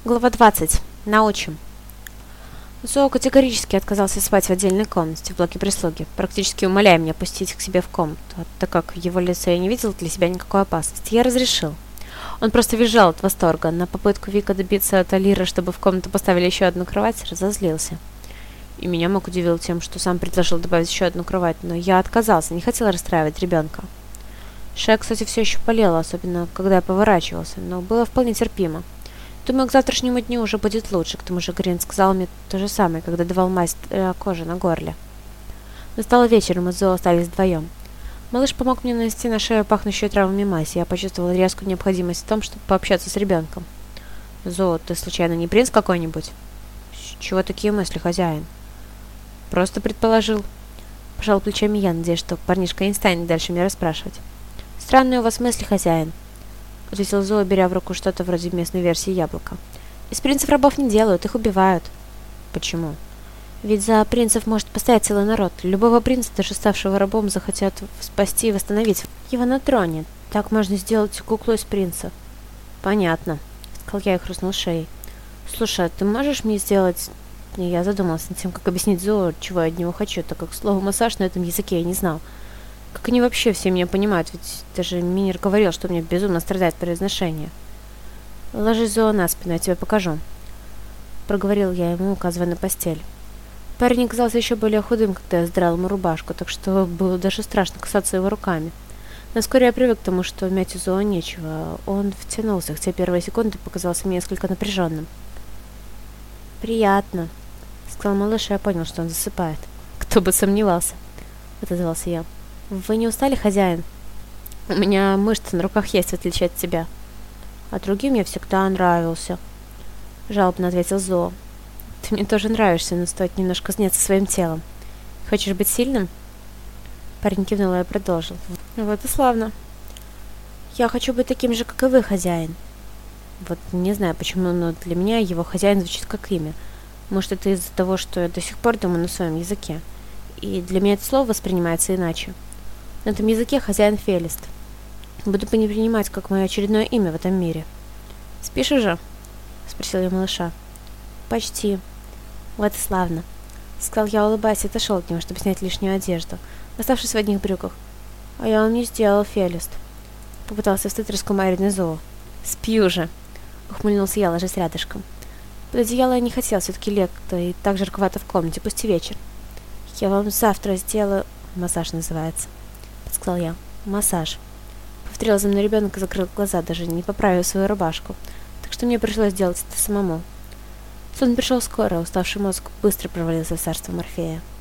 Глава 20. Научим. Зоо категорически отказался спать в отдельной комнате в блоке прислуги, практически умоляя меня пустить к себе в комнату, так как в его лице я не видел для себя никакой опасности. Я разрешил. Он просто визжал от восторга. На попытку Вика добиться от Алиры, чтобы в комнату поставили еще одну кровать, разозлился. И меня Мак удивил тем, что сам предложил добавить еще одну кровать, но я отказался, не хотел расстраивать ребенка. Шея, кстати, все еще болела, особенно когда я поворачивался, но было вполне терпимо. Думаю, к завтрашнему дню уже будет лучше. К тому же Грин сказал мне то же самое, когда давал мазь для кожи на горле. Настало вечер, мы с Зоо остались вдвоем. Малыш помог мне нанести на шею пахнущую травами мазь, и я почувствовала резкую необходимость в том, чтобы пообщаться с ребенком. «Зоо, ты случайно не принц какой-нибудь?» «С чего такие мысли, хозяин?» «Просто предположил». Пожал плечами я, надеясь, что парнишка не станет дальше меня расспрашивать. «Странные у вас мысли, хозяин», — ответил Зоо, беря в руку что-то вроде местной версии яблока. «Из принцев рабов не делают, их убивают». «Почему?» «Ведь за принцев может постоять целый народ. Любого принца, даже ставшего рабом, захотят спасти и восстановить его на троне. Так можно сделать куклу из принца». «Понятно», — сказал я и хрустнул шеей. «Слушай, а ты можешь мне сделать...» И я задумался над тем, как объяснить Зоо, чего я от него хочу, так как слово «массаж» на этом языке я не знал. Как они вообще все меня понимают, ведь даже Минер говорил, что мне безумно страдает произношение. «Ложись, Зоо, на спину, я тебе покажу», — проговорил я ему, указывая на постель. Парень казался еще более худым, когда я сдрал ему рубашку, так что было даже страшно касаться его руками. Но вскоре я привык к тому, что мять у Зоо нечего. Он втянулся, хотя первые секунды показался мне несколько напряженным. «Приятно», — сказал малыш, и я понял, что он засыпает. «Кто бы сомневался», — отозвался я. «Вы не устали, хозяин? У меня мышцы на руках есть, в отличие от тебя». «А другим я всегда нравился», — жалобно ответил Зоо. «Ты мне тоже нравишься, но стоит немножко заняться своим телом. Хочешь быть сильным?» Парень кивнул, и я продолжил. «Вот и славно. Я хочу быть таким же, как и вы, хозяин». Вот не знаю почему, но для меня его хозяин звучит как имя. Может, это из-за того, что я до сих пор думаю на своем языке. И для меня это слово воспринимается иначе. На этом языке хозяин Фелист. Буду принимать как мое очередное имя в этом мире. «Спишь уже?» — спросил я малыша. «Почти. Вот и славно», — сказал я, улыбаясь, и отошел от него, чтобы снять лишнюю одежду, оставшись в одних брюках. «А я вам не сделал, Фелист», — попытался встать раскумаренный Зоо. «Спи уже», — ухмыльнулся я, ложась рядышком. Под одеяло я не хотел, все-таки лето, и так жарковато в комнате, пусть и вечер. «Я вам завтра сделаю...» «Массаж называется», — подсказал я. «Массаж». Повторил за мной ребенок и закрыл глаза, даже не поправив свою рубашку, так что мне пришлось делать это самому. Сон пришел скоро, уставший мозг быстро провалился в царство Морфея.